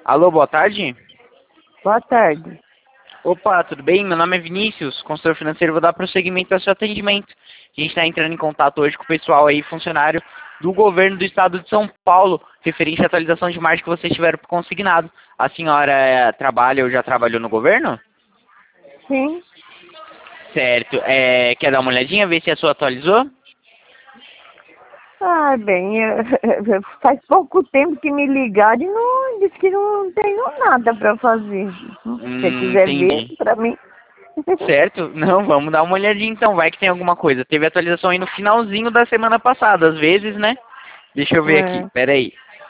Alô, boa tarde. Boa tarde. Opa, tudo bem? Meu nome é Vinícius, consultor financeiro. Vou dar prosseguimento ao seu atendimento. A gente está entrando em contato hoje com o pessoal aí, funcionário do governo do estado de São Paulo, referente à atualização de margem que vocês tiveram por consignado. A senhora trabalha ou já trabalhou no governo? Sim. Certo. Quer dar uma olhadinha, ver se a sua atualizou? Ah, bem, faz pouco tempo que me ligaram e não disse que não tenho nada para fazer. Se você quiser ver, Entendi. para mim. Certo? Não, vamos dar uma olhadinha então, vai que tem alguma coisa. Teve atualização aí no finalzinho da semana passada, às vezes, né? Deixa eu ver aqui, É. pera aí.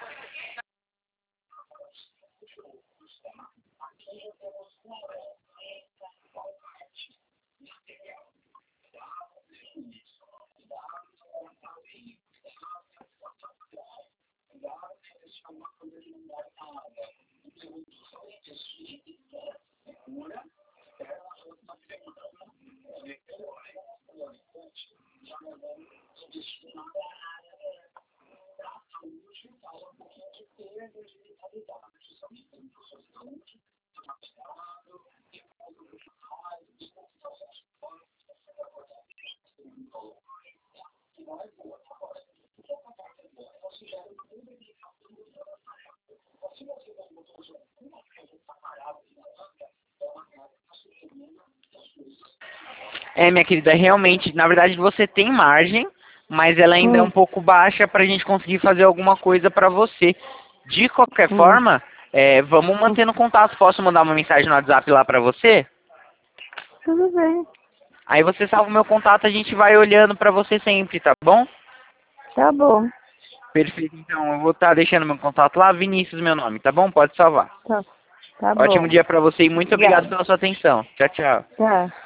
Minha querida, realmente, na verdade você tem margem, mas ela ainda é um Hum, pouco baixa para a gente conseguir fazer alguma coisa para você. De qualquer hum, forma, vamos hum. mantendo contato. Posso mandar uma mensagem no WhatsApp lá para você? Tudo bem. Aí você salva o meu contato, a gente vai olhando para você sempre, tá bom? Tá bom. Perfeito, então eu vou estar deixando meu contato lá, Vinícius, meu nome, tá bom? Pode salvar. Tá Ótimo bom. dia para você e muito obrigado Obrigada. pela sua atenção. Tchau, tchau. Tá.